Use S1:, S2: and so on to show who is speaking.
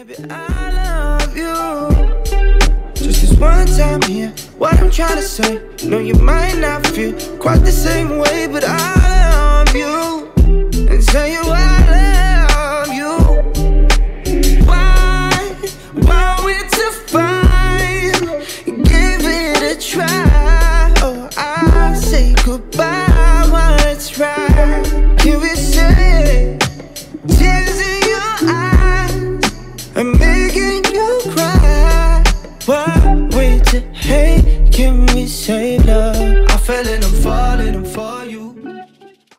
S1: Baby, I love you. Just this one time here, what I'm trying to say. No, you might not feel quite the same way, but I love you. And tell you I love you. Why we're to fight? Give it a try. Oh, I'll say goodbye while it's right. Can we say tears in your eyes?